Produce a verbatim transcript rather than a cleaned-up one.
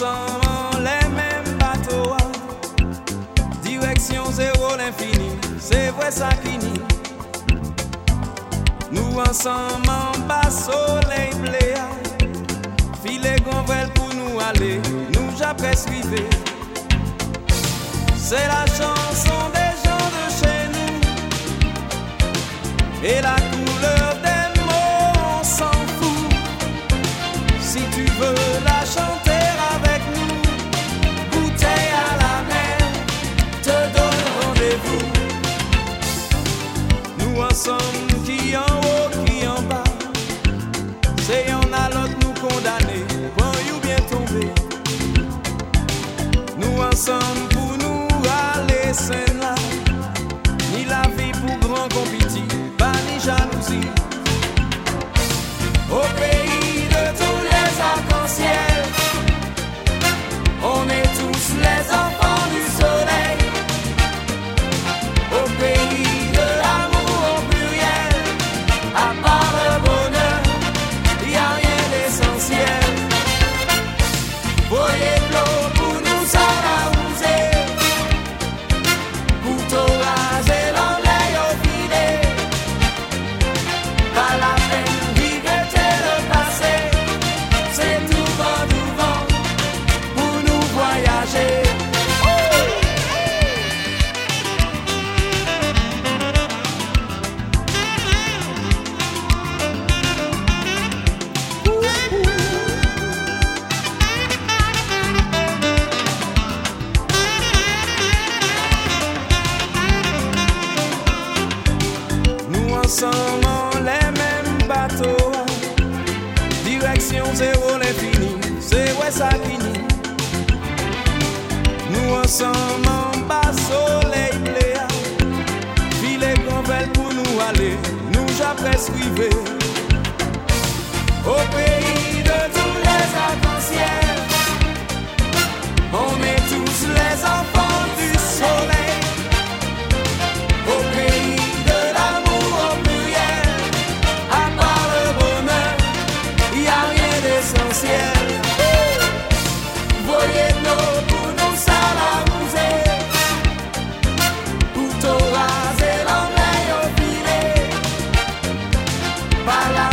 ensemble les mêmes bateaux, direction zéro l'infini, c'est vrai ça qui nie. Nous ensemble en bas soleil blé, filet gonvrel pour nous aller, nous j'aprescrivais. C'est la chanson des gens de chez nous, et la couleur des mots on s'en fout. Si tu veux la chanter avec nous, bouteille à la mer, te donne rendez-vous. Nous ensemble qui en haut, qui en bas, c'est y'en a l'autre nous condamner, bon you bien tombé. Nous ensemble pour nous aller sain là, ni la vie pour grand compétit, pas ni jalousie. Au pays de tous les arcs-en-ciel, on est tous les enfants du soleil. Au pays de l'amour au pluriel, à part le bonheur, y a rien d'essentiel. Voyez de l'eau pour nous s'arranger, couteau rasé l'oreille au filet. Pas la peine regretter le passé, c'est tout vent, tout vent pour nous voyager. Nous ensemble les mêmes bateaux, direction zéro l'infini, c'est ouais ça qui nie. Nous ensemble en bas soleil blé, filet gonvrel pour nous aller, nous j'aprescrivais. Au pays de tous les arcs-en-ciel, on est tous les enfants du soleil. Au pays de l'amour au pluriel, à part le bonheur, y a rien d'essentiel. Voyez de l'eau pour nous s'arranger, couteau rasé l'oreille au filet. Pas la